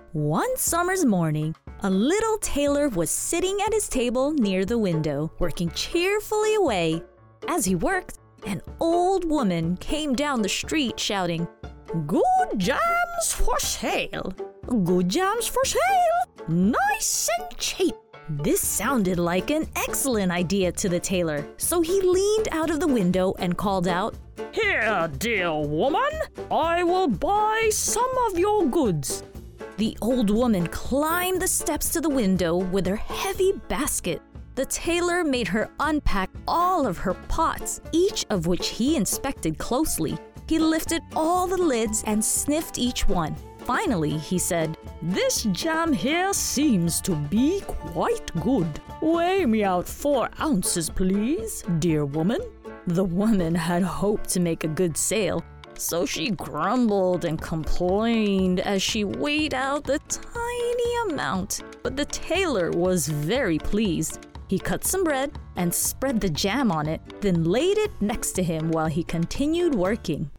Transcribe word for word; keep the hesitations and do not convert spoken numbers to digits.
One summer's morning, a little tailor was sitting at his table near the window, working cheerfully away. As he worked, an old woman came down the street shouting, "Good jams for sale! Good jams for sale! Nice and cheap!" This sounded like an excellent idea to the tailor, so he leaned out of the window and called out, "Here, dear woman, I will buy some of your goods." The old woman climbed the steps to the window with her heavy basket. The tailor made her unpack all of her pots, each of which he inspected closely. He lifted all the lids and sniffed each one. Finally, he said, "This jam here seems to be quite good. Weigh me out four ounces, please, dear woman." The woman had hoped to make a good sale, so she grumbled and complained as she weighed out the tiny amount. But the tailor was very pleased. He cut some bread and spread the jam on it, then laid it next to him while he continued working.